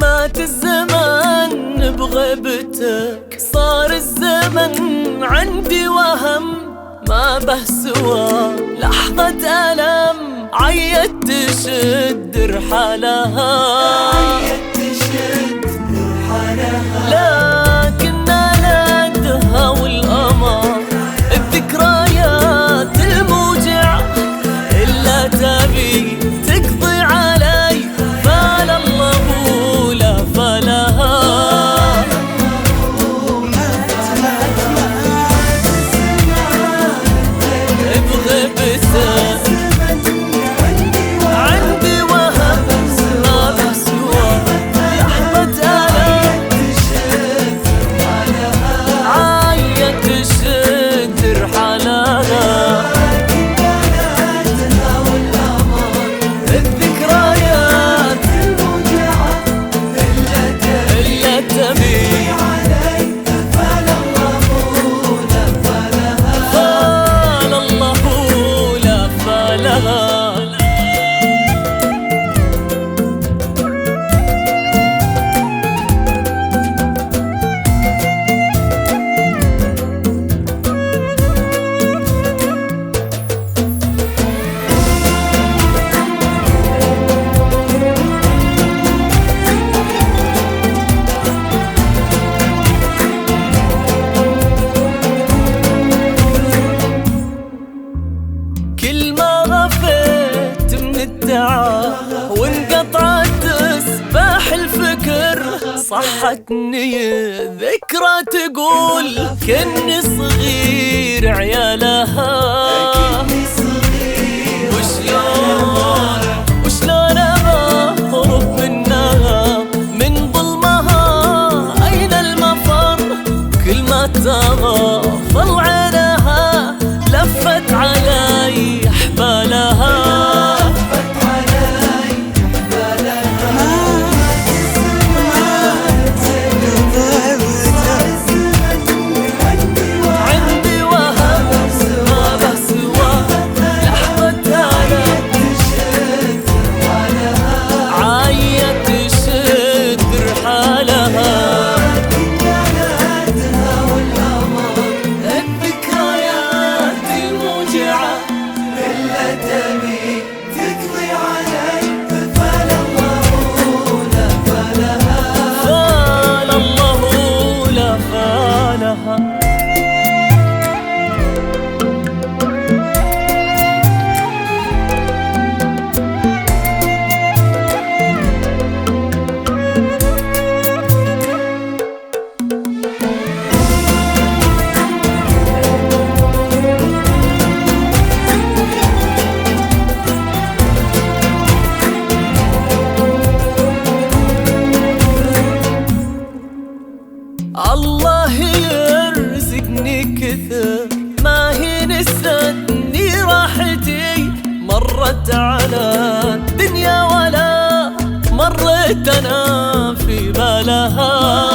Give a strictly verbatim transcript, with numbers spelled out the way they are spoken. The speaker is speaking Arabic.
مات الزمان بغيبتك، صار الزمن عندي وهم ما به سوى لحظة ألم، عيت تشد رحالها، عيت تشد رحالها، لكن نادها والأمر الذكريات الموجعة إلا تبي تقضي علي، فلا الله ولا فلها. وانقطعت تسبح الفكر، صحتني ذكرى تقول كني صغير عيالها، وشلون وشلون اهرب منها من ظلمها، اين المفر كل ما تغفل عينها، لفت علي احبالها. الله يرزقني كثر ما هي نستني راحتي، مرت على الدنيا ولا مرت أنا في بالها.